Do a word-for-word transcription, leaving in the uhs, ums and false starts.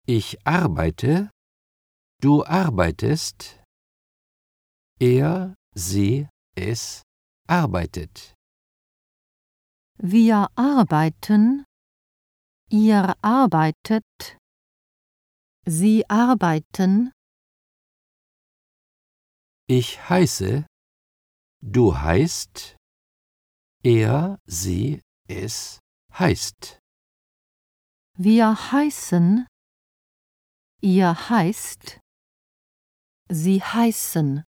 Ich arbeite, du arbeitest, er, sie, es arbeitet. Wir arbeiten, ihr arbeitet, sie arbeiten. Ich heiße, du heißt, er, sie, es heißt. Wir heißen, ihr heißt, sie heißen.